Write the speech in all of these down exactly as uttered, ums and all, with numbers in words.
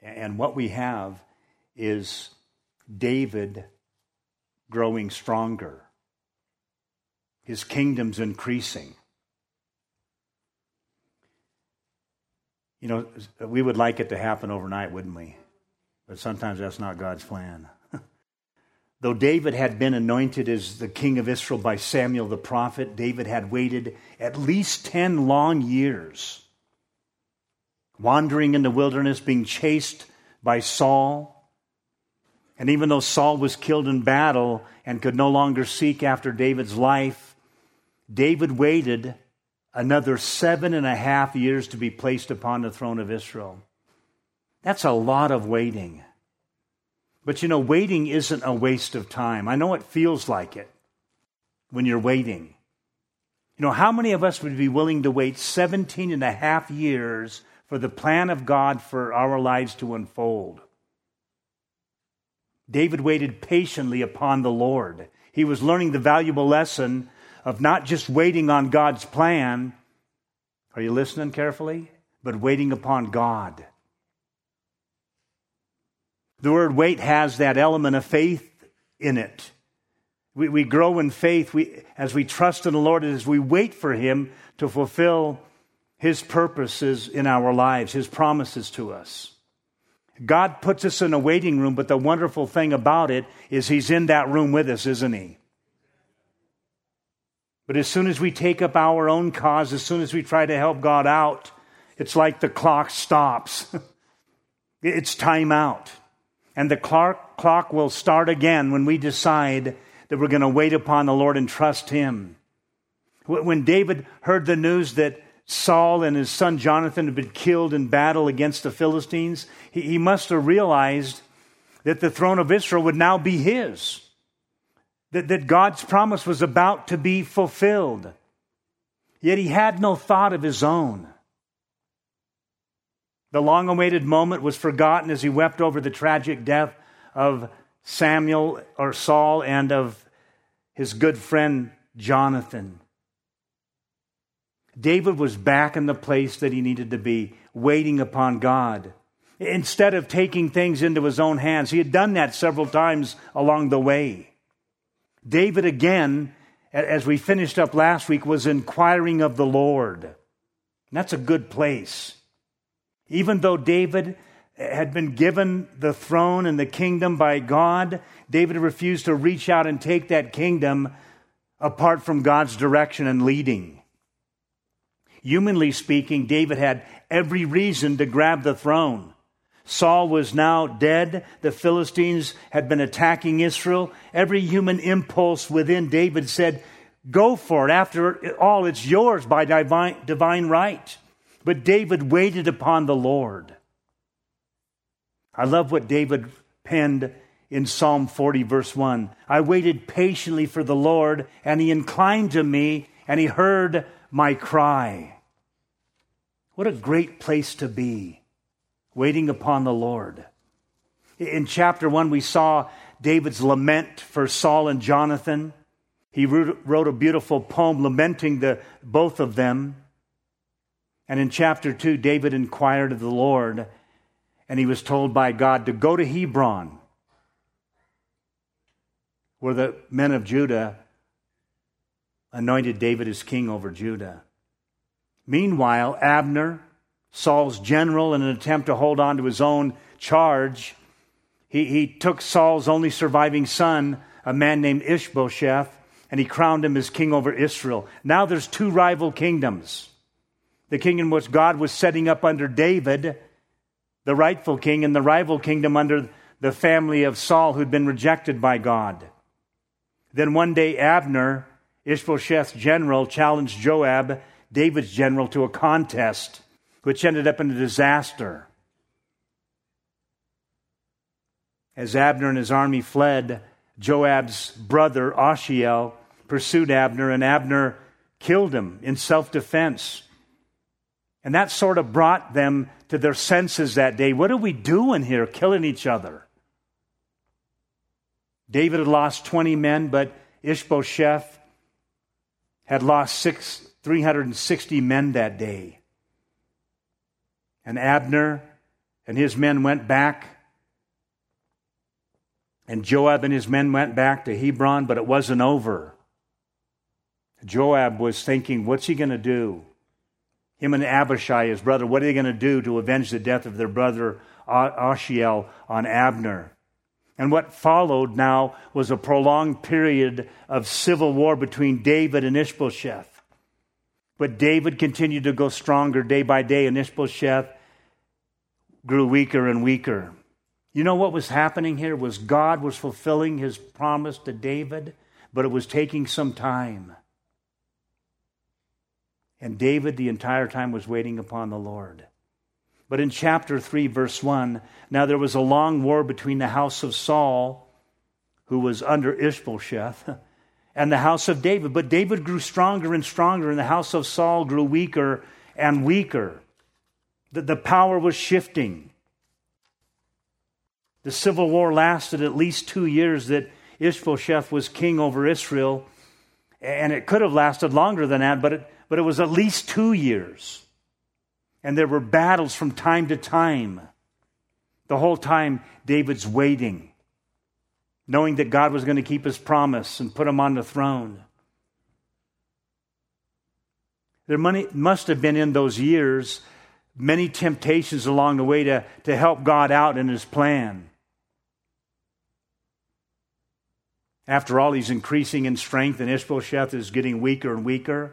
And what we have is David growing stronger. His kingdom's increasing. You know, we would like it to happen overnight, wouldn't we? But sometimes that's not God's plan. Though David had been anointed as the king of Israel by Samuel the prophet, David had waited at least ten long years, wandering in the wilderness, being chased by Saul. And even though Saul was killed in battle and could no longer seek after David's life, David waited another seven and a half years to be placed upon the throne of Israel. That's a lot of waiting. But you know, waiting isn't a waste of time. I know it feels like it when you're waiting. You know, how many of us would be willing to wait seventeen and a half years for the plan of God for our lives to unfold? David waited patiently upon the Lord. He was learning the valuable lesson of not just waiting on God's plan, are you listening carefully? But waiting upon God. The word wait has that element of faith in it. We, we grow in faith we, as we trust in the Lord, as we wait for Him to fulfill His purposes in our lives, His promises to us. God puts us in a waiting room, but the wonderful thing about it is He's in that room with us, isn't He? But as soon as we take up our own cause, as soon as we try to help God out, it's like the clock stops. It's time out. And the clock, clock will start again when we decide that we're going to wait upon the Lord and trust Him. When David heard the news that Saul and his son Jonathan had been killed in battle against the Philistines, he, he must have realized that the throne of Israel would now be his. That, that God's promise was about to be fulfilled. Yet he had no thought of his own. The long-awaited moment was forgotten as he wept over the tragic death of Samuel or Saul and of his good friend Jonathan. David was back in the place that he needed to be, waiting upon God. Instead of taking things into his own hands, he had done that several times along the way. David, again, as we finished up last week, was inquiring of the Lord. And that's a good place. Even though David had been given the throne and the kingdom by God, David refused to reach out and take that kingdom apart from God's direction and leading. Humanly speaking, David had every reason to grab the throne. Saul was now dead. The Philistines had been attacking Israel. Every human impulse within David said, go for it. After all, it's yours by divine, divine right. But David waited upon the Lord. I love what David penned in Psalm forty, verse one. I waited patiently for the Lord, and He inclined to me, and He heard my cry. What a great place to be, waiting upon the Lord. In chapter one, we saw David's lament for Saul and Jonathan. He wrote a beautiful poem lamenting the both of them. And in chapter two, David inquired of the Lord, and he was told by God to go to Hebron, where the men of Judah anointed David as king over Judah. Meanwhile, Abner, Saul's general, in an attempt to hold on to his own charge, he, he took Saul's only surviving son, a man named Ishbosheth, and he crowned him as king over Israel. Now there's two rival kingdoms. The kingdom which God was setting up under David, the rightful king, and the rival kingdom under the family of Saul who'd been rejected by God. Then one day Abner, Ishbosheth's general, challenged Joab, David's general, to a contest, which ended up in a disaster. As Abner and his army fled, Joab's brother, Ashiel, pursued Abner, and Abner killed him in self-defense. And that sort of brought them to their senses that day. What are we doing here, killing each other? David had lost twenty men, but Ishbosheth had lost six, three hundred sixty men that day. And Abner and his men went back. And Joab and his men went back to Hebron, but it wasn't over. Joab was thinking, what's he going to do? Him and Abishai, his brother, what are they going to do to avenge the death of their brother Ashiel on Abner? And what followed now was a prolonged period of civil war between David and Ishbosheth. But David continued to go stronger day by day, and Ishbosheth grew weaker and weaker. You know what was happening here was God was fulfilling his promise to David, but it was taking some time. And David the entire time was waiting upon the Lord. But in chapter three, verse one, now there was a long war between the house of Saul, who was under Ishbosheth, and the house of David. But David grew stronger and stronger, and the house of Saul grew weaker and weaker. The, the power was shifting. The civil war lasted at least two years that Ishbosheth was king over Israel, and it could have lasted longer than that, but it, but it was at least two years. And there were battles from time to time. The whole time, David's waiting, knowing that God was going to keep his promise and put him on the throne. There must have been in those years many temptations along the way to, to help God out in his plan. After all, he's increasing in strength, and Ishbosheth is getting weaker and weaker.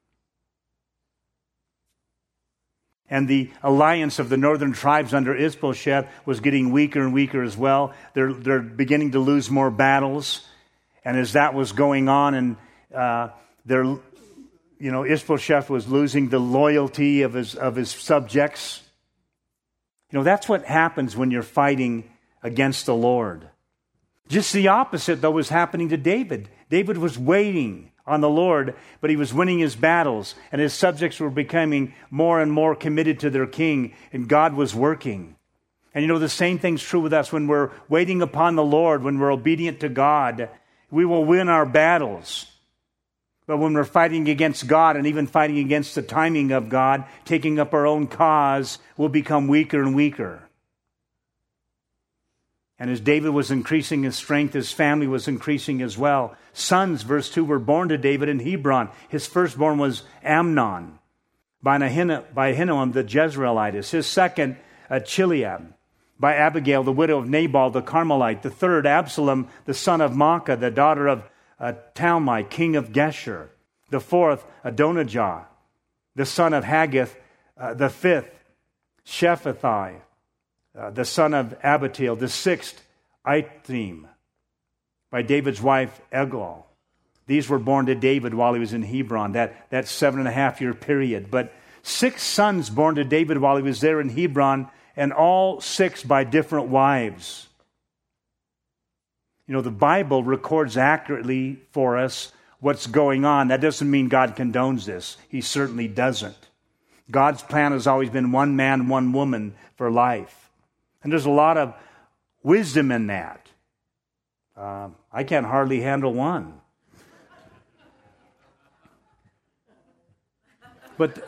And the alliance of the northern tribes under Ishbosheth was getting weaker and weaker as well. They're, they're beginning to lose more battles. And as that was going on, and uh, they're, you know, Ishbosheth was losing the loyalty of his of his subjects. You know, that's what happens when you're fighting against the Lord. Just the opposite, though, was happening to David. David was waiting on the Lord, but he was winning his battles, and his subjects were becoming more and more committed to their king, and God was working. And you know, the same thing's true with us when we're waiting upon the Lord, when we're obedient to God. We will win our battles. But when we're fighting against God and even fighting against the timing of God, taking up our own cause, we'll become weaker and weaker. And as David was increasing his strength, his family was increasing as well. Sons, verse two, were born to David in Hebron. His firstborn was Amnon, by Ahinoam the Jezreelitess. His second, uh, Chileab, by Abigail, the widow of Nabal the Carmelite. The third, Absalom, the son of Maacah, the daughter of uh, Talmai, king of Geshur. The fourth, Adonijah, the son of Haggith. Uh, the fifth, Shephathai, Uh, the son of Abital. The sixth, Ithream, by David's wife, Eglal. These were born to David while he was in Hebron, that, that seven and a half year period. But six sons born to David while he was there in Hebron, and all six by different wives. You know, the Bible records accurately for us what's going on. That doesn't mean God condones this. He certainly doesn't. God's plan has always been one man, one woman for life. And there's a lot of wisdom in that. Uh, I can't hardly handle one. But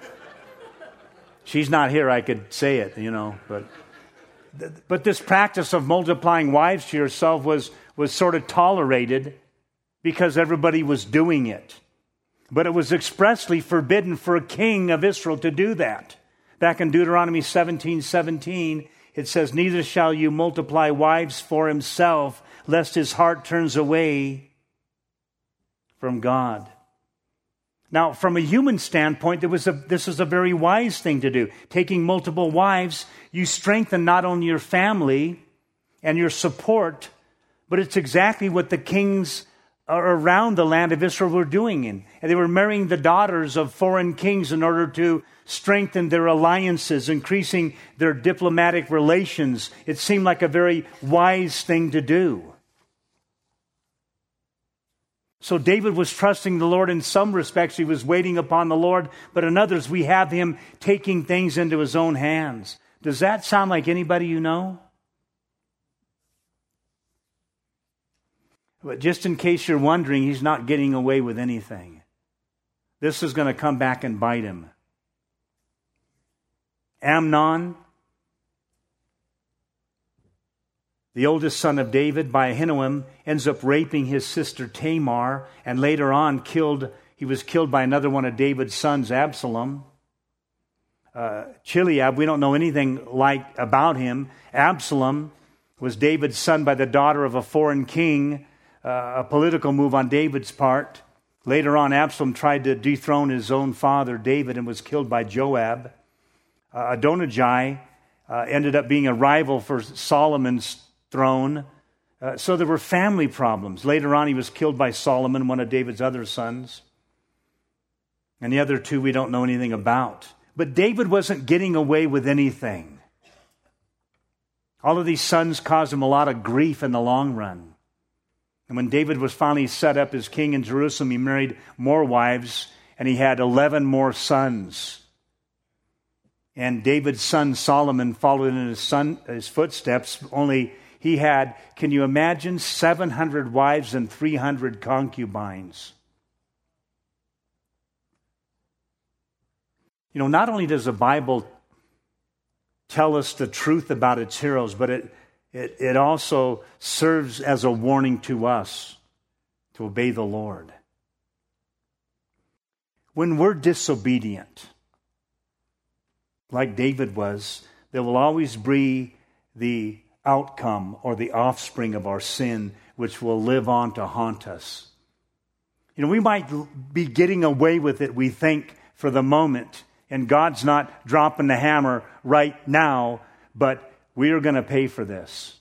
she's not here, I could say it, you know. But but this practice of multiplying wives to yourself was, was sort of tolerated because everybody was doing it. But it was expressly forbidden for a king of Israel to do that. Back in Deuteronomy seventeen seventeen, it says, "Neither shall you multiply wives for himself, lest his heart turns away from God." Now, from a human standpoint, there was a, this is a very wise thing to do. Taking multiple wives, you strengthen not only your family and your support, but it's exactly what the kings around the land of Israel were doing. And they were marrying the daughters of foreign kings in order to strengthen their alliances, increasing their diplomatic relations. It seemed like a very wise thing to do. So David was trusting the Lord in some respects. He was waiting upon the Lord, but in others we have him taking things into his own hands. Does that sound like anybody you know? But just in case you're wondering, he's not getting away with anything. This is going to come back and bite him. Amnon, The oldest son of David, by Ahinoam, ends up raping his sister Tamar, and later on killed. He was killed by another one of David's sons, Absalom. Uh, Chileab, we don't know anything like about him. Absalom was David's son by the daughter of a foreign king, uh, a political move on David's part. Later on, Absalom tried to dethrone his own father, David, and was killed by Joab. Uh, Adonijah uh, ended up being a rival for Solomon's throne. Uh, so there were family problems. Later on, he was killed by Solomon, one of David's other sons. And the other two we don't know anything about. But David wasn't getting away with anything. All of these sons caused him a lot of grief in the long run. And when David was finally set up as king in Jerusalem, he married more wives, and he had eleven more sons. And David's son Solomon followed in his son his footsteps, only he had, can you imagine, seven hundred wives and three hundred concubines. You know, not only does the Bible tell us the truth about its heroes, but it, it, it also serves as a warning to us to obey the Lord. When we're disobedient, like David was, there will always be the outcome or the offspring of our sin, which will live on to haunt us. You know, we might be getting away with it, we think, for the moment, and God's not dropping the hammer right now, but we are going to pay for this.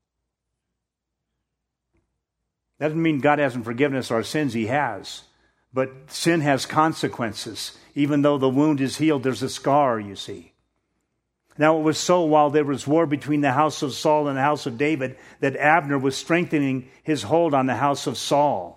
That doesn't mean God hasn't forgiven us our sins. He has. But sin has consequences. Even though the wound is healed, there's a scar, you see. Now it was so while there was war between the house of Saul and the house of David that Abner was strengthening his hold on the house of Saul.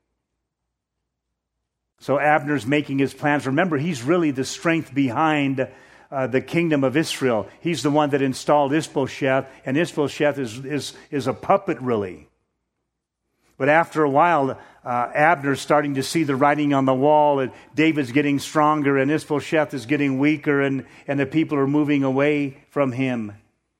So Abner's making his plans. Remember, he's really the strength behind uh, the kingdom of Israel. He's the one that installed Ishbosheth, and Ishbosheth is, is, is a puppet, really. But after a while, uh, Abner's starting to see the writing on the wall, and David's getting stronger, and Ishbosheth is getting weaker, and, and the people are moving away from him.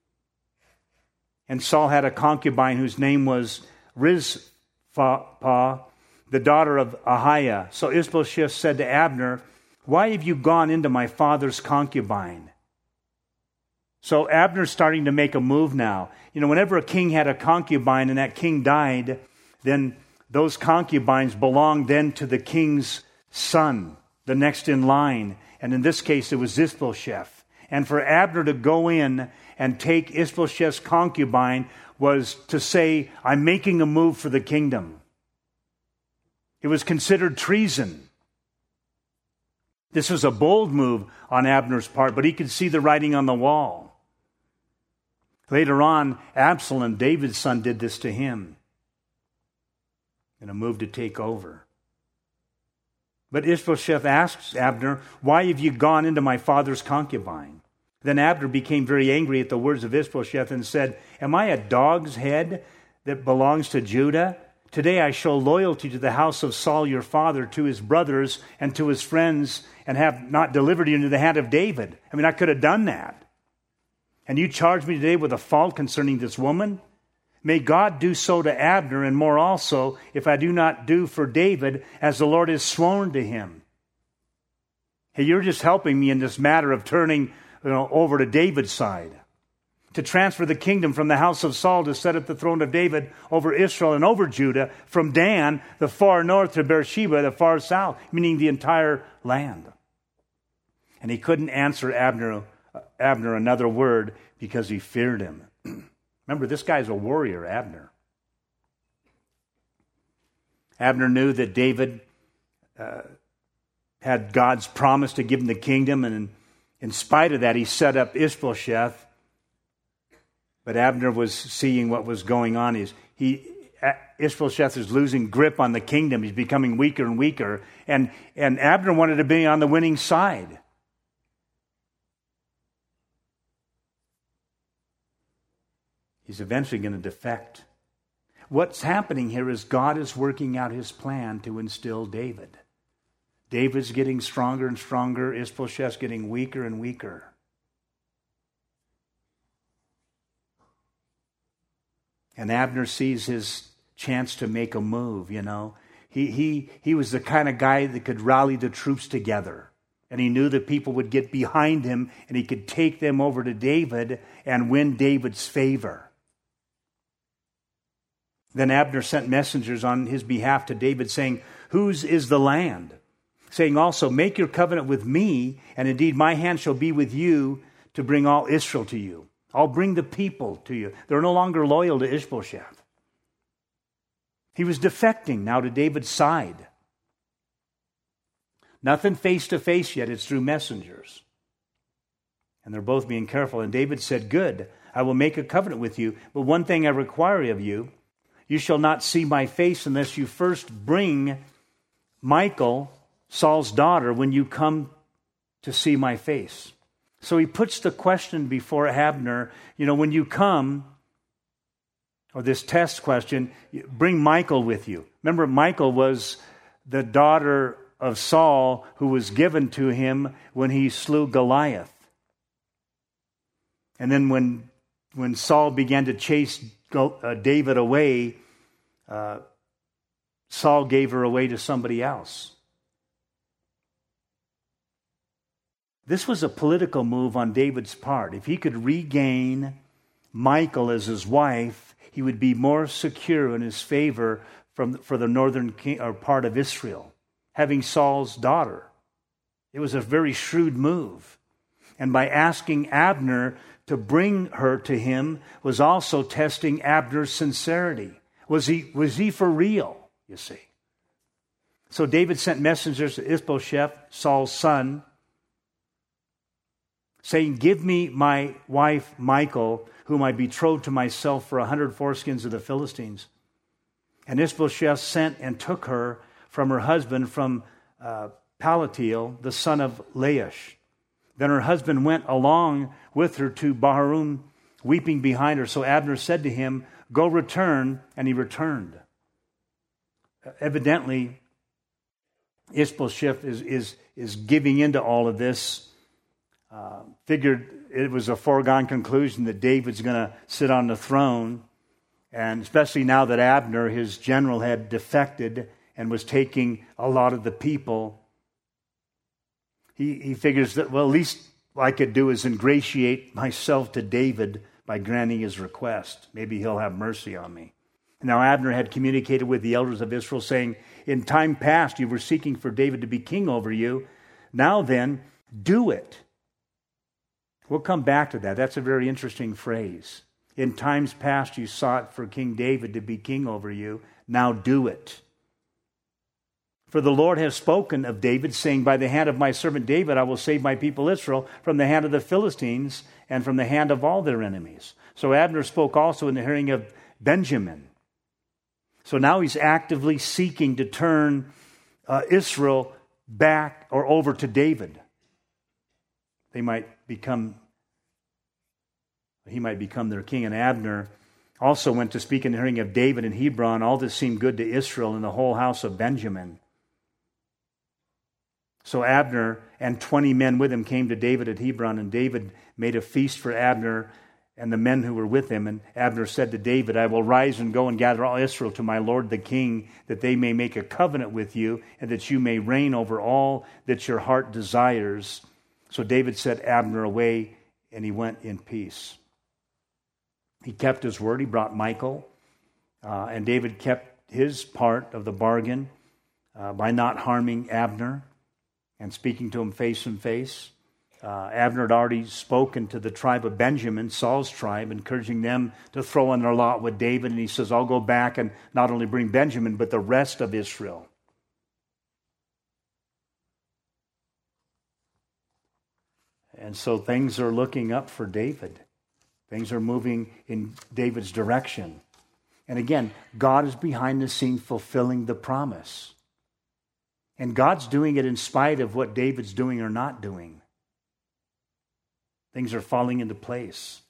And Saul had a concubine whose name was Rizpah, the daughter of Ahiah. So Ishbosheth said to Abner, "Why have you gone into my father's concubine?" So Abner's starting to make a move now. You know, whenever a king had a concubine and that king died, then those concubines belonged then to the king's son, the next in line. And in this case, it was Ishbosheth. And for Abner to go in and take Ishbosheth's concubine was to say, "I'm making a move for the kingdom." It was considered treason. This was a bold move on Abner's part, but he could see the writing on the wall. Later on, Absalom, David's son, did this to him in a move to take over. But Ishbosheth asks Abner, "Why have you gone into my father's concubine?" Then Abner became very angry at the words of Ishbosheth and said, "Am I a dog's head that belongs to Judah? Today I show loyalty to the house of Saul your father, to his brothers and to his friends, and have not delivered you into the hand of David." I mean, I could have done that. And you charge me today with a fault concerning this woman? May God do so to Abner, and more also, if I do not do for David as the Lord has sworn to him. Hey, you're just helping me in this matter of turning, you know, over to David's side, to transfer the kingdom from the house of Saul to set up the throne of David over Israel and over Judah, from Dan, the far north, to Beersheba, the far south, meaning the entire land. And he couldn't answer Abner, Abner another word because he feared him. Remember, this guy's a warrior, Abner. Abner knew that David uh, had God's promise to give him the kingdom, and in, in spite of that, he set up Ishbosheth. But Abner was seeing what was going on. He's, he, Ishbosheth is losing grip on the kingdom. He's becoming weaker and weaker. And, and Abner wanted to be on the winning side. He's eventually going to defect. What's happening here is God is working out his plan to instill David. David's getting stronger and stronger. Ishbosheth's getting weaker and weaker. And Abner sees his chance to make a move, you know. He, he, he was the kind of guy that could rally the troops together. And he knew that people would get behind him and he could take them over to David and win David's favor. Then Abner sent messengers on his behalf to David saying, "Whose is the land?" Saying also, "Make your covenant with me, and indeed my hand shall be with you to bring all Israel to you. I'll bring the people to you." They're no longer loyal to Ishbosheth. He was defecting now to David's side. Nothing face-to-face yet, it's through messengers. And they're both being careful. And David said, "Good, I will make a covenant with you, but one thing I require of you, you shall not see my face unless you first bring Michal, Saul's daughter, when you come to see my face." So he puts the question before Abner, you know, when you come, or this test question, bring Michal with you. Remember, Michal was the daughter of Saul who was given to him when he slew Goliath. And then when, when Saul began to chase uh, David away, uh, Saul gave her away to somebody else. This was a political move on David's part. If he could regain Michal as his wife, he would be more secure in his favor from, for the northern king, or part of Israel, having Saul's daughter. It was a very shrewd move. And by asking Abner to bring her to him was also testing Abner's sincerity. Was he, was he for real, you see? So David sent messengers to Ishbosheth, Saul's son, saying, "Give me my wife Michal, whom I betrothed to myself for a hundred foreskins of the Philistines." And Ishbosheth sent and took her from her husband from uh, Palatiel, the son of Laish. Then her husband went along with her to Bahurim, weeping behind her. So Abner said to him, "Go return," and he returned. Evidently, Ishbosheth is, is, is giving into all of this. Uh, figured it was a foregone conclusion that David's going to sit on the throne. And especially now that Abner, his general, had defected and was taking a lot of the people, he, he figures that, well, at least what I could do is ingratiate myself to David by granting his request. Maybe he'll have mercy on me. Now Abner had communicated with the elders of Israel, saying, "In time past you were seeking for David to be king over you. Now then, do it." We'll come back to that. That's a very interesting phrase. In times past you sought for King David to be king over you. Now do it. For the Lord has spoken of David, saying, "By the hand of my servant David I will save my people Israel from the hand of the Philistines and from the hand of all their enemies." So Abner spoke also in the hearing of Benjamin. So now he's actively seeking to turn uh, Israel back or over to David. They might become, he might become their king. And Abner also went to speak in the hearing of David in Hebron. All this seemed good to Israel and the whole house of Benjamin. So Abner and twenty men with him came to David at Hebron, and David made a feast for Abner and the men who were with him. And Abner said to David, "I will rise and go and gather all Israel to my lord the king, that they may make a covenant with you, and that you may reign over all that your heart desires." So David sent Abner away, and he went in peace. He kept his word. He brought Michal, uh, and David kept his part of the bargain uh, by not harming Abner and speaking to him face to face. Uh, Abner had already spoken to the tribe of Benjamin, Saul's tribe, encouraging them to throw in their lot with David. And he says, "I'll go back and not only bring Benjamin, but the rest of Israel." And so things are looking up for David. Things are moving in David's direction. And again, God is behind the scenes fulfilling the promise. And God's doing it in spite of what David's doing or not doing. Things are falling into place.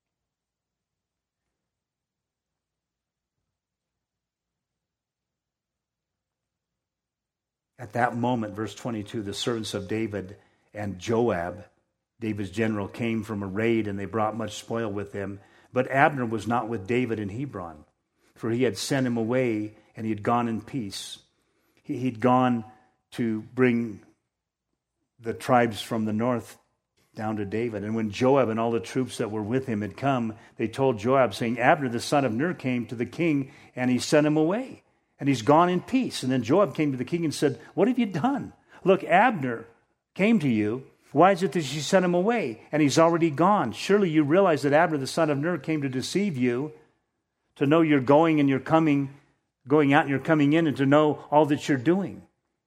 At that moment, verse twenty-two, the servants of David and Joab, David's general, came from a raid, and they brought much spoil with them. But Abner was not with David in Hebron. for he had sent him away, and he had gone in peace. He, he'd gone to bring the tribes from the north down to David. And when Joab and all the troops that were with him had come, they told Joab, saying, Abner the son of Ner came to the king, and he sent him away, and he's gone in peace. And then Joab came to the king and said, what have you done? Look, Abner came to you. Why is it that you sent him away? And he's already gone. Surely you realize that Abner the son of Ner came to deceive you, to know you're going and you're coming, going out and you're coming in, and to know all that you're doing.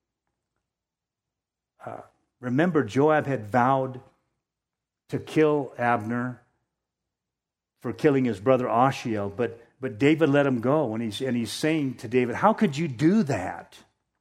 Uh, remember, Joab had vowed to kill Abner for killing his brother Ashiel, but but David let him go, and he's and he's saying to David, how could you do that?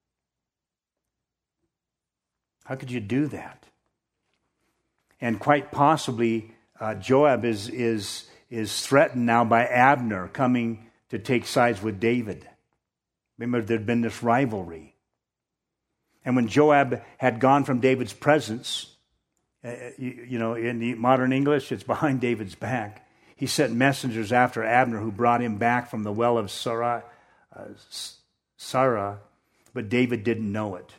How could you do that? And quite possibly, uh, Joab is is is threatened now by Abner coming to take sides with David. Remember, there'd been this rivalry, and when Joab had gone from David's presence, uh, you, you know, in the modern English, it's behind David's back. He sent messengers after Abner, who brought him back from the well of Sarah, uh, Sarah, but David didn't know it.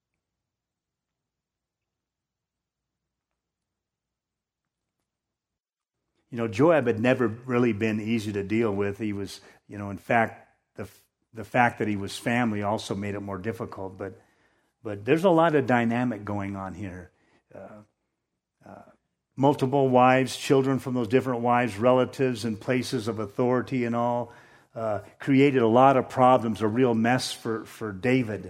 You know, Joab had never really been easy to deal with. He was, you know, in fact, the the fact that he was family also made it more difficult. But but there's a lot of dynamic going on here. Uh, uh, multiple wives, children from those different wives, relatives and places of authority and all, uh, created a lot of problems, a real mess for, for David.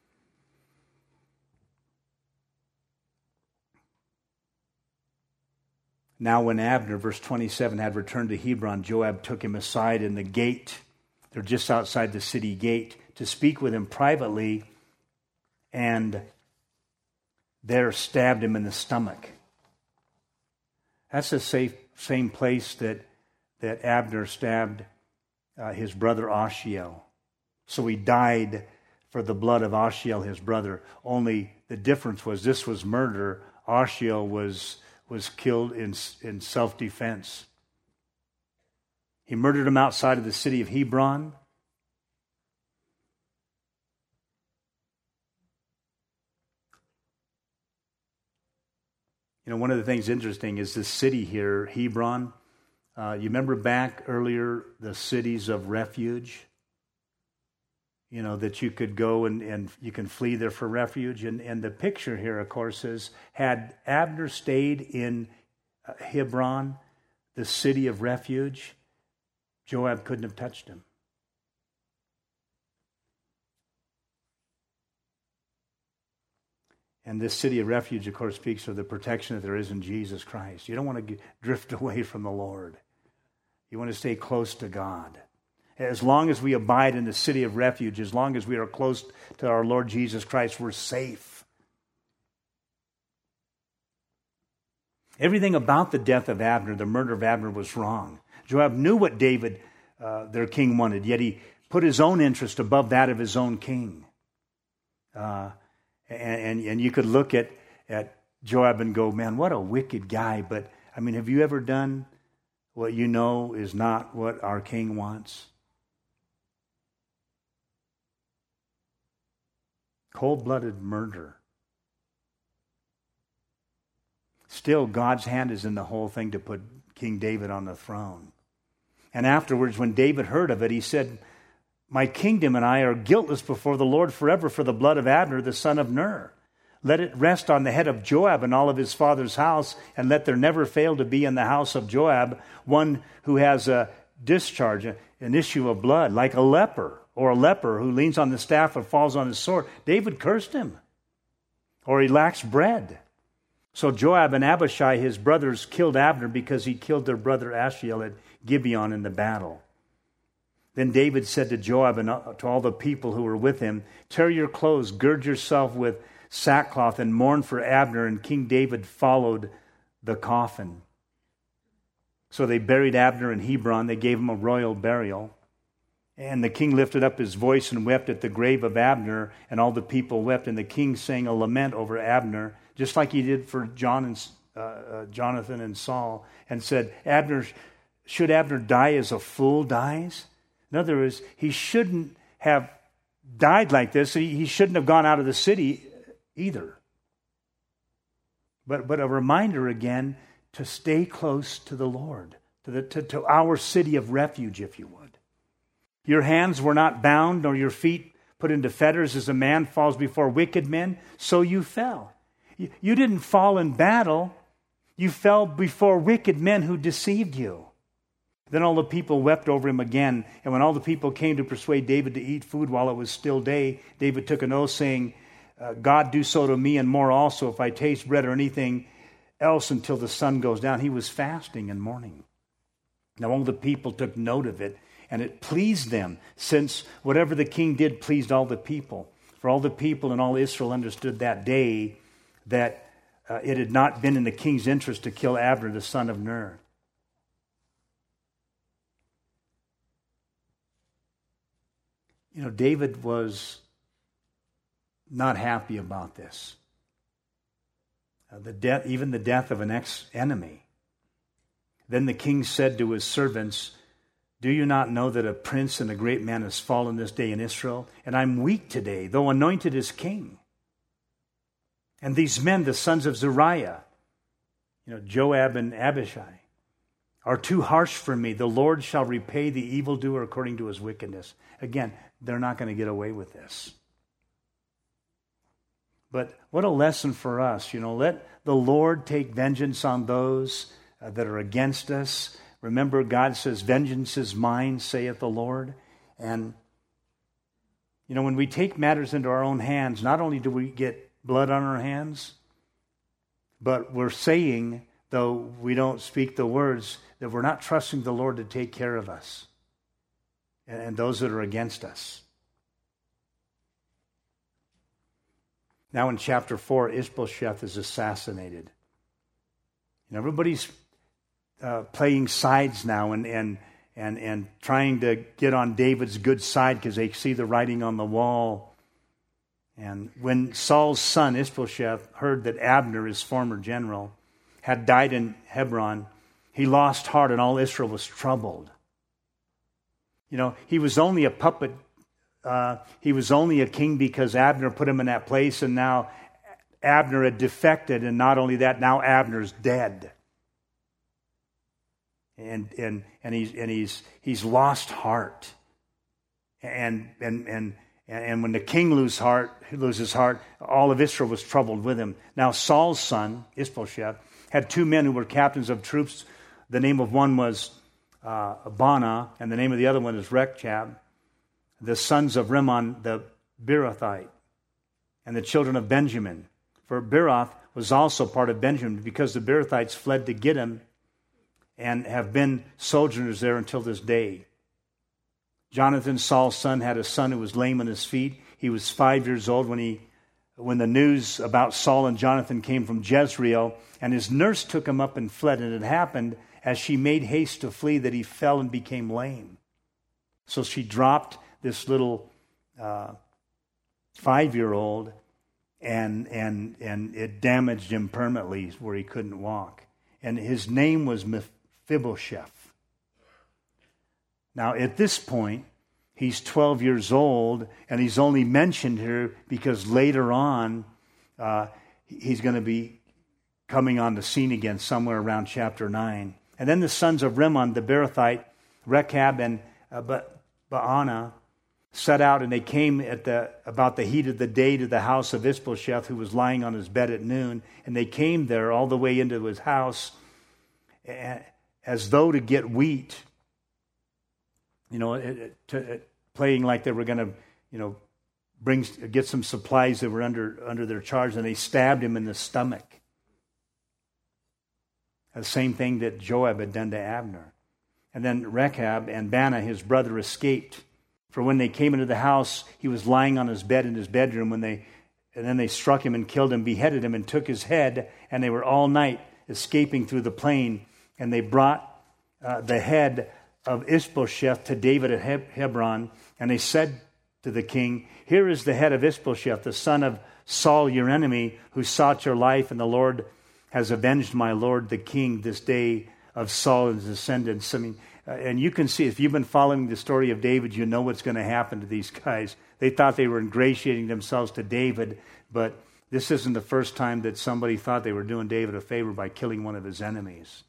Now when Abner, verse twenty-seven, had returned to Hebron, Joab took him aside in the gate. They're just outside the city gate to speak with him privately, and there stabbed him in the stomach. That's the safe, same place that, that Abner stabbed uh, his brother Ashiel. So he died for the blood of Ashiel, his brother. Only the difference was this was murder. Ashiel was... was killed in, in self-defense. He murdered him outside of the city of Hebron. You know, one of the things interesting is this city here, Hebron. Uh, you remember back earlier, the cities of refuge? You know, that you could go and, and you can flee there for refuge. And, and the picture here, of course, is had Abner stayed in Hebron, the city of refuge, Joab couldn't have touched him. And this city of refuge, of course, speaks of the protection that there is in Jesus Christ. You don't want to drift away from the Lord. You want to stay close to God. As long as we abide in the city of refuge, as long as we are close to our Lord Jesus Christ, we're safe. Everything about the death of Abner, the murder of Abner, was wrong. Joab knew what David, uh, their king, wanted, yet he put his own interest above that of his own king. Uh, and, and, and you could look at, at Joab and go, man, what a wicked guy. But, I mean, have you ever done what you know is not what our king wants? Cold-blooded murder. Still, God's hand is in the whole thing to put King David on the throne. And afterwards, when David heard of it, he said, my kingdom and I are guiltless before the Lord forever for the blood of Abner, the son of Ner. Let it rest on the head of Joab and all of his father's house, and let there never fail to be in the house of Joab one who has a discharge, an issue of blood, like a leper. Or a leper who leans on the staff and falls on his sword. David cursed him. Or he lacks bread. So Joab and Abishai, his brothers, killed Abner because he killed their brother Ashiel at Gibeon in the battle. Then David said to Joab and to all the people who were with him, tear your clothes, gird yourself with sackcloth, and mourn for Abner. And King David followed the coffin. So they buried Abner in Hebron. They gave him a royal burial. And the king lifted up his voice and wept at the grave of Abner, and all the people wept. And the king sang a lament over Abner, just like he did for John and, uh, uh, Jonathan and Saul, and said, "Abner, should Abner die as a fool dies? In other words, he shouldn't have died like this. He, he shouldn't have gone out of the city either. But, but a reminder again to stay close to the Lord, to, the, to, to our city of refuge, if you would. Your hands were not bound, nor your feet put into fetters as a man falls before wicked men, so you fell. You, you didn't fall in battle. You fell before wicked men who deceived you. Then all the people wept over him again. And when all the people came to persuade David to eat food while it was still day, David took an oath saying, uh, God do so to me and more also if I taste bread or anything else until the sun goes down. He was fasting and mourning. Now all the people took note of it, and it pleased them, since whatever the king did pleased all the people. For all the people and all Israel understood that day that uh, it had not been in the king's interest to kill Abner, the son of Ner. You know, David was not happy about this. Uh, the death, even the death of an ex-enemy. Then the king said to his servants, do you not know that a prince and a great man has fallen this day in Israel? And I'm weak today, though anointed as king. And these men, the sons of Zeruiah, you know, Joab and Abishai, are too harsh for me. The Lord shall repay the evildoer according to his wickedness. Again, they're not going to get away with this. But what a lesson for us. You know, let the Lord take vengeance on those uh, that are against us. Remember, God says, vengeance is mine, saith the Lord. And, you know, when we take matters into our own hands, not only do we get blood on our hands, but we're saying, though we don't speak the words, that we're not trusting the Lord to take care of us and those that are against us. Now in chapter four, Ishbosheth is assassinated. And everybody's uh, playing sides now and, and, and, and trying to get on David's good side because they see the writing on the wall. And when Saul's son, Ishbosheth, heard that Abner, his former general, had died in Hebron, he lost heart and all Israel was troubled. You know, he was only a puppet. Uh, he was only a king because Abner put him in that place, and now Abner had defected, and not only that, now Abner's dead. And and and he's and he's he's lost heart. And and and and when the king loses heart, loses heart, all of Israel was troubled with him. Now Saul's son, Ishbosheth, had two men who were captains of troops. The name of one was uh, Baanah, and the name of the other one is Rechab, the sons of Rimmon the Beerothite, and the children of Benjamin. For Beeroth was also part of Benjamin, because the Beerothites fled to Gittim and have been sojourners there until this day. Jonathan, Saul's son, had a son who was lame on his feet. He was five years old when he, when the news about Saul and Jonathan came from Jezreel, and his nurse took him up and fled. And it happened as she made haste to flee that he fell and became lame. So she dropped this little uh, five-year-old, and and and it damaged him permanently where he couldn't walk. And his name was Mephibosheth. Now, at this point, he's twelve years old, and he's only mentioned here because later on, uh, he's going to be coming on the scene again somewhere around chapter nine. And then the sons of Rimmon, the Beerothite, Rechab and uh, ba- Baanah, set out, and they came at the about the heat of the day to the house of Ishbosheth, who was lying on his bed at noon. And they came there all the way into his house as though to get wheat, you know, to, playing like they were going to, you know, bring get some supplies that were under under their charge, and they stabbed him in the stomach. The same thing that Joab had done to Abner. And then Rechab and Baanah, his brother, escaped. For when they came into the house, he was lying on his bed in his bedroom. When they, and then they struck him and killed him, beheaded him, and took his head. And they were all night escaping through the plain. And they brought uh, the head of Ishbosheth to David at Heb- Hebron. And they said to the king, "Here is the head of Ishbosheth, the son of Saul, your enemy, who sought your life, and the Lord has avenged my lord the king this day of Saul and his descendants." I mean, uh, and you can see, if you've been following the story of David, you know what's going to happen to these guys. They thought they were ingratiating themselves to David, but this isn't the first time that somebody thought they were doing David a favor by killing one of his enemies.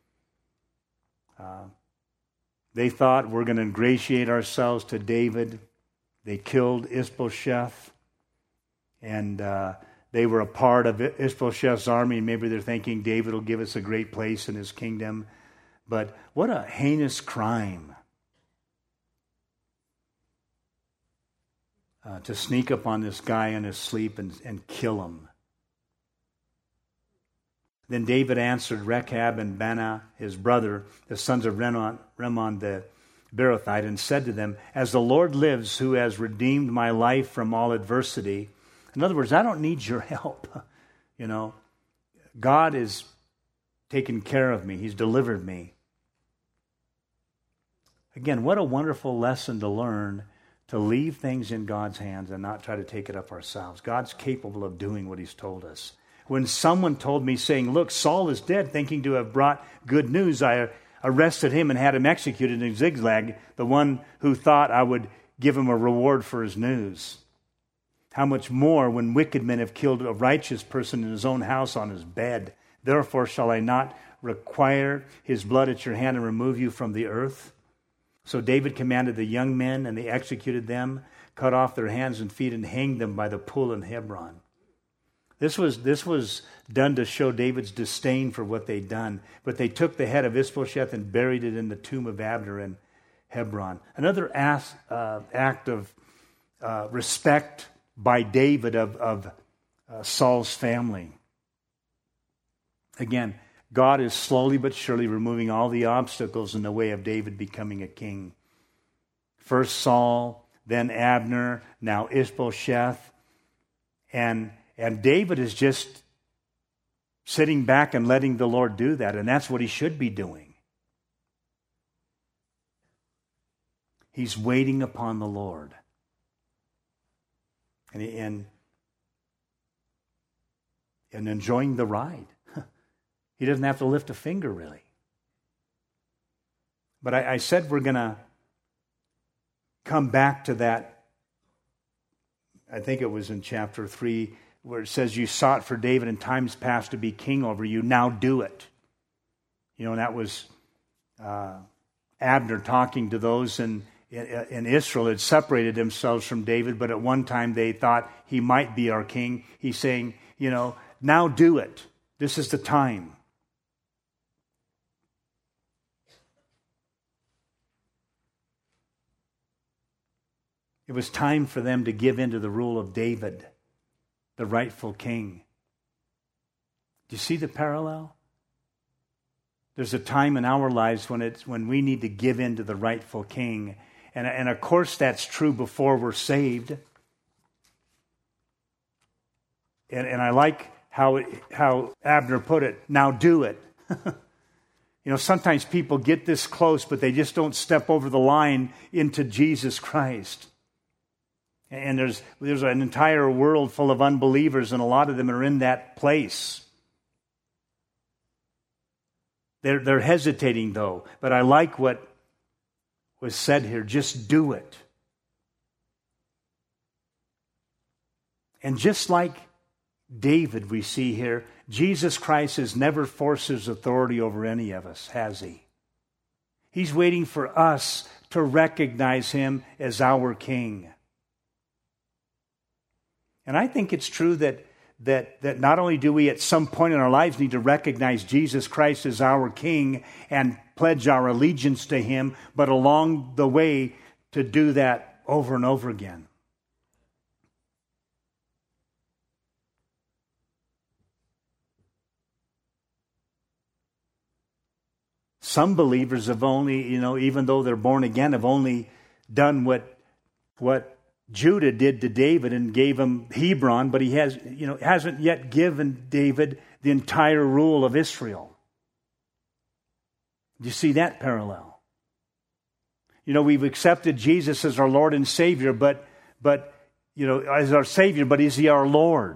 Uh, they thought, we're going to ingratiate ourselves to David. They killed Ishbosheth, and uh, they were a part of Ishbosheth's army. Maybe they're thinking David will give us a great place in his kingdom. But what a heinous crime uh, to sneak up on this guy in his sleep and, and kill him. Then David answered Rechab and Baanah, his brother, the sons of Rimmon, Rimmon the Beerothite, and said to them, as the Lord lives, who has redeemed my life from all adversity. In other words, I don't need your help. You know, God has taken care of me. He's delivered me. Again, what a wonderful lesson to learn, to leave things in God's hands and not try to take it up ourselves. God's capable of doing what He's told us. When someone told me, saying, look, Saul is dead, thinking to have brought good news, I arrested him and had him executed in Ziklag, the one who thought I would give him a reward for his news. How much more when wicked men have killed a righteous person in his own house on his bed? Therefore shall I not require his blood at your hand and remove you from the earth? So David commanded the young men, and they executed them, cut off their hands and feet, and hanged them by the pool in Hebron. This was, this was done to show David's disdain for what they'd done. But they took the head of Ishbosheth and buried it in the tomb of Abner in Hebron. Another act, uh, act of uh, respect by David of, of uh, Saul's family. Again, God is slowly but surely removing all the obstacles in the way of David becoming a king. First Saul, then Abner, now Ishbosheth. And, and David is just sitting back and letting the Lord do that. And that's what he should be doing. He's waiting upon the Lord. And, and, and enjoying the ride. He doesn't have to lift a finger, really. But I, I said we're going to come back to that. I think it was in chapter three, where it says, you sought for David in times past to be king over you. Now do it. You know, and that was uh, Abner talking to those in, in, in Israel had separated themselves from David, but at one time they thought he might be our king. He's saying, you know, now do it. This is the time. It was time for them to give in to the rule of David, the rightful king. Do you see the parallel? There's a time in our lives when it's when we need to give in to the rightful king. And, and of course that's true before we're saved. And, and I like how, it, how Abner put it, now do it. You know, sometimes people get this close, but they just don't step over the line into Jesus Christ. And there's there's an entire world full of unbelievers, and a lot of them are in that place. They're, they're hesitating, though. But I like what was said here. Just do it. And just like David we see here, Jesus Christ has never forced His authority over any of us, has He? He's waiting for us to recognize Him as our King. And I think it's true that, that, that not only do we at some point in our lives need to recognize Jesus Christ as our King and pledge our allegiance to Him, but along the way to do that over and over again. Some believers have only, you know, even though they're born again, have only done what, what Judah did to David and gave him Hebron, but he has, you know, hasn't yet given David the entire rule of Israel. Do you see that parallel? You know, we've accepted Jesus as our Lord and Savior, but, but you know, as our Savior, but is He our Lord?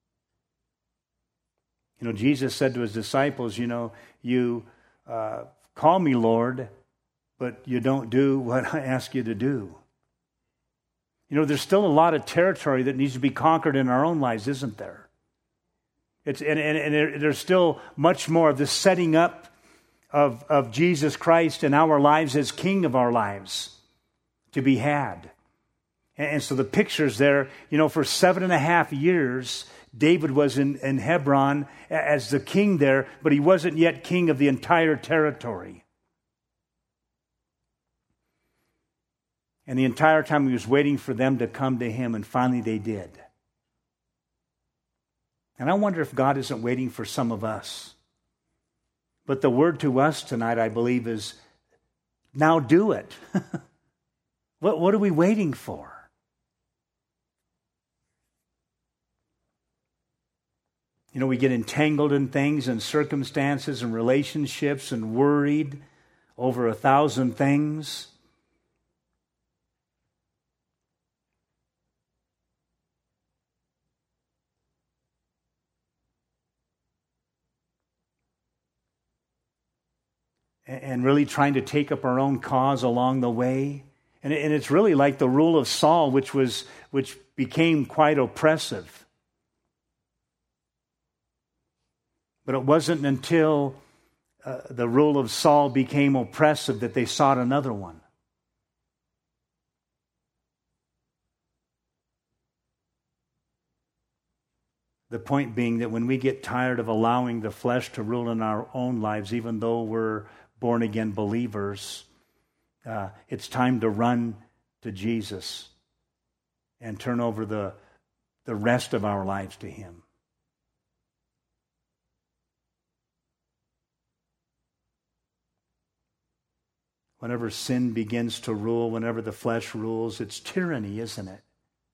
You know, Jesus said to His disciples, you know, you uh, call me Lord, but you don't do what I ask you to do. You know, there's still a lot of territory that needs to be conquered in our own lives, isn't there? It's, and and, and there, there's still much more of the setting up of, of Jesus Christ in our lives as King of our lives to be had. And, and so the picture's there, you know, for seven and a half years, David was in, in Hebron as the king there, but he wasn't yet king of the entire territory. And the entire time he was waiting for them to come to him, and finally they did. And I wonder if God isn't waiting for some of us. But the word to us tonight, I believe, is, now do it. what, what are we waiting for? You know, we get entangled in things and circumstances and relationships and worried over a thousand things. And really trying to take up our own cause along the way. And it's really like the rule of Saul, which was which became quite oppressive. But it wasn't until uh, the rule of Saul became oppressive that they sought another one. The point being that when we get tired of allowing the flesh to rule in our own lives, even though we're born-again believers, uh, it's time to run to Jesus and turn over the, the rest of our lives to Him. Whenever sin begins to rule, whenever the flesh rules, it's tyranny, isn't it?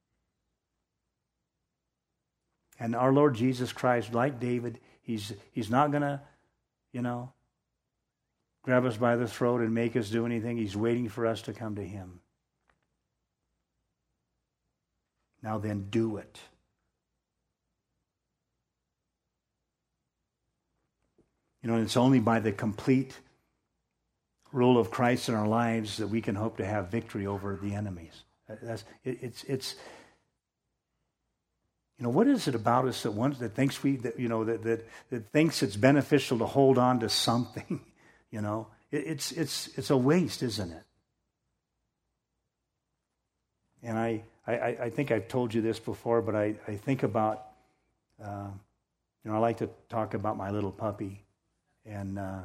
And our Lord Jesus Christ, like David, He's He's not going to, you know, grab us by the throat and make us do anything. He's waiting for us to come to Him. Now then, do it. You know, and it's only by the complete rule of Christ in our lives that we can hope to have victory over the enemies. That's, it, it's, it's, you know, what is it about us that wants, that thinks we, that, you know, that, that, that thinks it's beneficial to hold on to something? You know, it, it's, it's, it's a waste, isn't it? And I, I, I think I've told you this before, but I, I think about, uh, you know, I like to talk about my little puppy. And uh,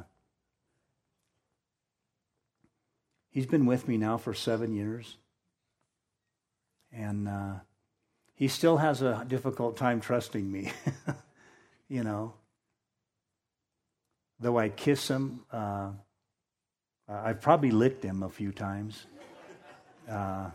he's been with me now for seven years. And uh, he still has a difficult time trusting me, you know. Though I kiss him, uh, I've probably licked him a few times. Uh,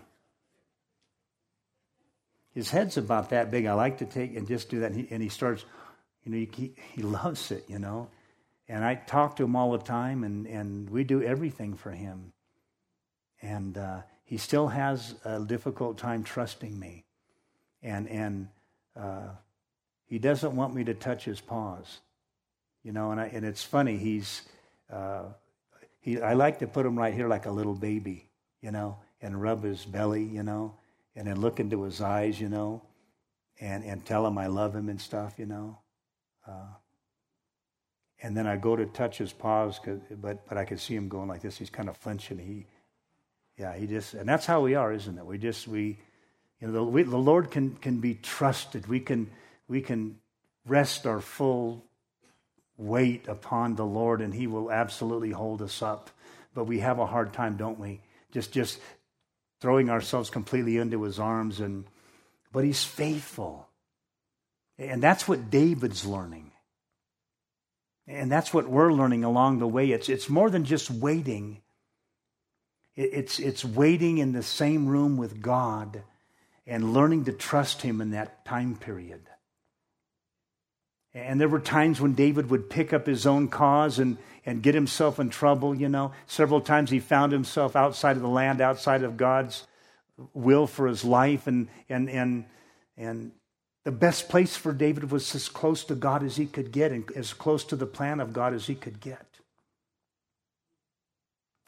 his head's about that big. I like to take and just do that. And he, and he starts, you know, he, he loves it, you know. And I talk to him all the time, and, and we do everything for him. And uh, he still has a difficult time trusting me. And and uh, he doesn't want me to touch his paws. You know, and I, and it's funny, he's, uh, he. I like to put him right here like a little baby, you know, and rub his belly, you know, and then look into his eyes, you know, and, and tell him I love him and stuff, you know. Uh, and then I go to touch his paws, cause, but but I can see him going like this. He's kind of flinching. He, yeah, he just, and that's how we are, isn't it? We just, we, you know, the, we, the Lord can can be trusted. We can we can rest our full weight upon the Lord, and He will absolutely hold us up. But we have a hard time, don't we? Just just throwing ourselves completely into His arms, and but He's faithful. And that's what David's learning. And that's what we're learning along the way. It's it's more than just waiting. It's it's waiting in the same room with God and learning to trust Him in that time period. And there were times when David would pick up his own cause and, and get himself in trouble, you know. Several times he found himself outside of the land, outside of God's will for his life. And and and and the best place for David was as close to God as he could get, and as close to the plan of God as he could get.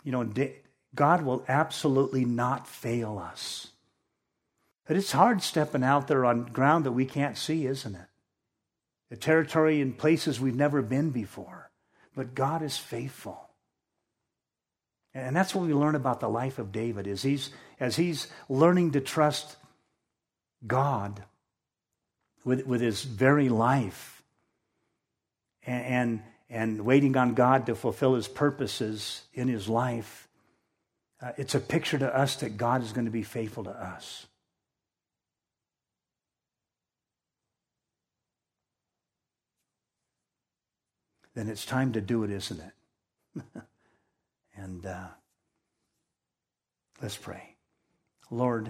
You know, God will absolutely not fail us. But it's hard stepping out there on ground that we can't see, isn't it? The territory in places we've never been before. But God is faithful. And that's what we learn about the life of David, is he's as he's learning to trust God with, with his very life and, and, and waiting on God to fulfill his purposes in his life. Uh, it's a picture to us that God is going to be faithful to us. Then it's time to do it, isn't it? and uh, let's pray. Lord,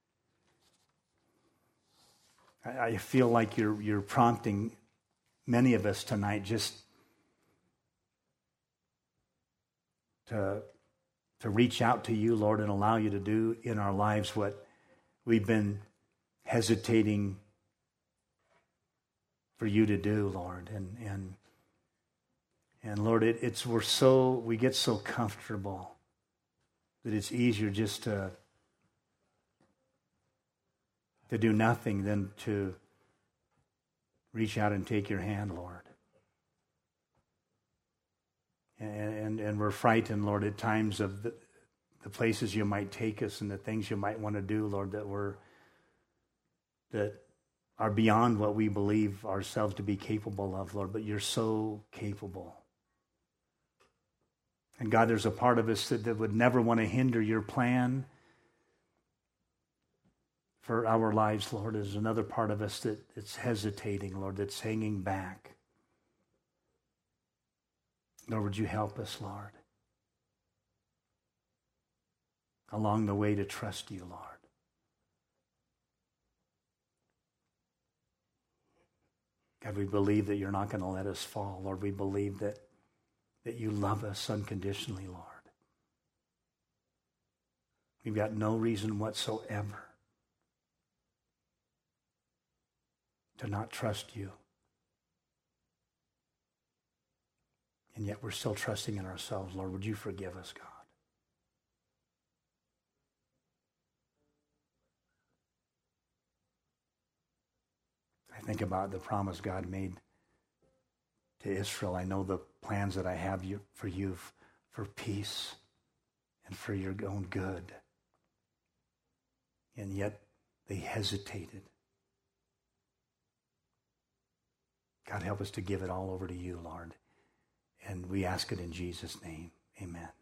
I, I feel like you're you're prompting many of us tonight just to to reach out to you, Lord, and allow you to do in our lives what we've been hesitating for you to do, Lord. And and and Lord, it, it's we're so we get so comfortable that it's easier just to to do nothing than to reach out and take your hand, Lord. And, and, and we're frightened, Lord, at times of the, the places you might take us and the things you might want to do, Lord, that we're that are beyond what we believe ourselves to be capable of, Lord. But you're so capable. And God, there's a part of us that, that would never want to hinder your plan for our lives, Lord. There's another part of us that it's hesitating, Lord, that's hanging back. Lord, would you help us, Lord, along the way to trust you, Lord. God, we believe that you're not going to let us fall, Lord. We believe that, that you love us unconditionally, Lord. We've got no reason whatsoever to not trust you. And yet we're still trusting in ourselves. Lord, would you forgive us, God? I think about the promise God made to Israel. I know the plans that I have you, for you for peace and for your own good. And yet they hesitated. God, help us to give it all over to you, Lord. And we ask it in Jesus' name. Amen.